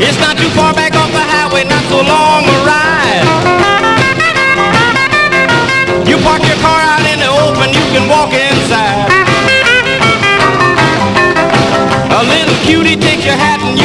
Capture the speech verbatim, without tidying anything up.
It's not too far back off the highway, not so long a ride. You park your car out in the open, you can walk inside. A little cutie takes your hat and you